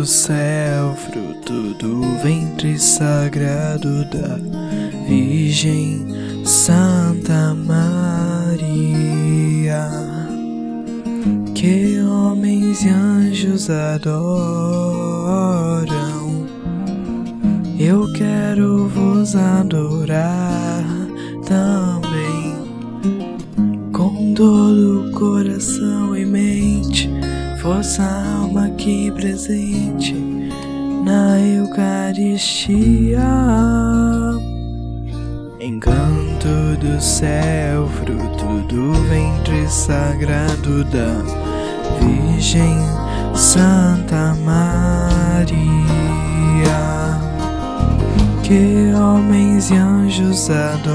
céu, fruto do ventre sagrado da Virgem Santa Maria, que homens e anjos adoram. Eu quero vos adorar também, com todo o coração e mente, vossa alma aqui presente na Eucaristia. Encanto do céu, fruto do ventre sagrado da Virgem Santa Maria, que homens e anjos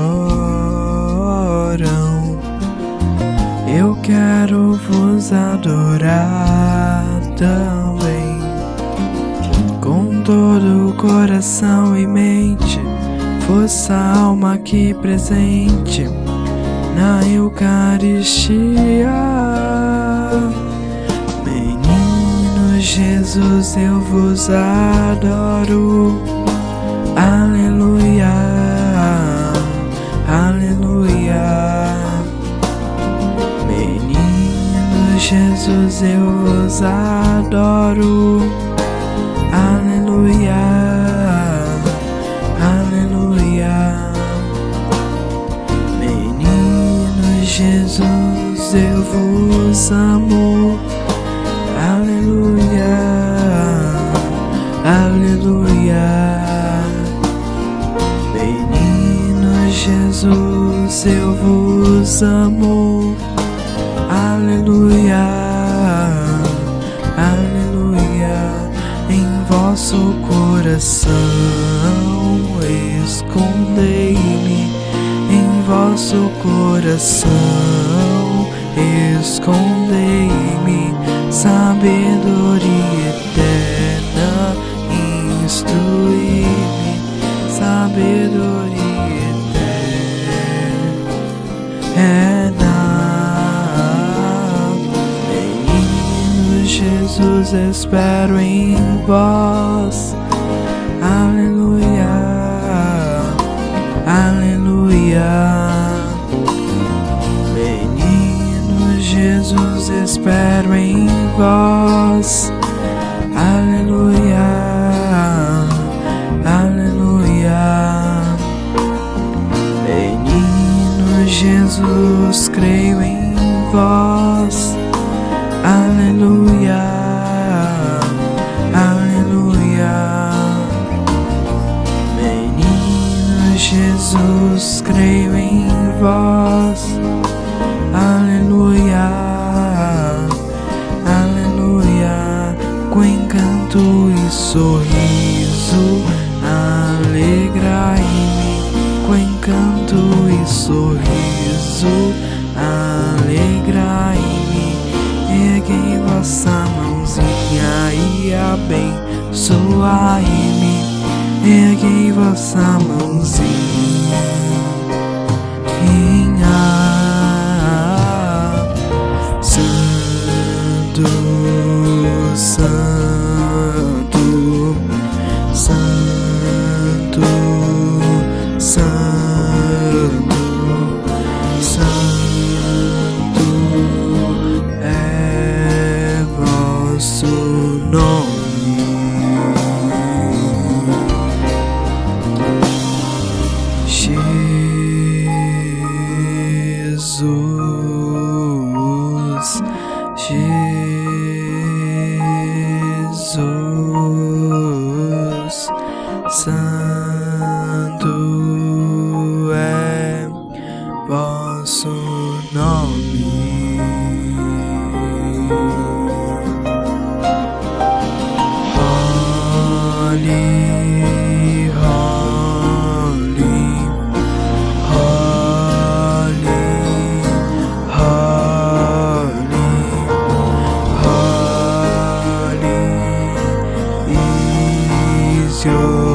adoram. Eu quero vos adorar também, com todo o coração e mente, vossa alma aqui presente na Eucaristia. Menino Jesus, eu vos adoro. Aleluia, aleluia. Menino Jesus, eu vos adoro. Aleluia, aleluia. Menino Jesus, eu vos amo. Aleluia, aleluia. Menino Jesus, eu vos amo. Aleluia, aleluia. Em vosso coração escondei-me, em vosso coração escondei-me, sabedoria eterna, instrui-me, sabedoria eterna. Menino Jesus, espero em vós. Aleluia, aleluia. Menino Jesus, espero em vós. Aleluia, aleluia. Menino Jesus, creio em vós. Aleluia, aleluia. Menino Jesus, creio em vós. Aleluia, aleluia. Com encanto e sorriso, alegrai-me. Com encanto e sorriso, alegrai-me. Erguei vossa mãozinha e abençoai-me. Erguei vossa mãozinha. Santo, santo, santo, santo, santo é vosso nome. Jesus, Jesus, santo é vosso nome. Holy, holy, holy, holy, holy is your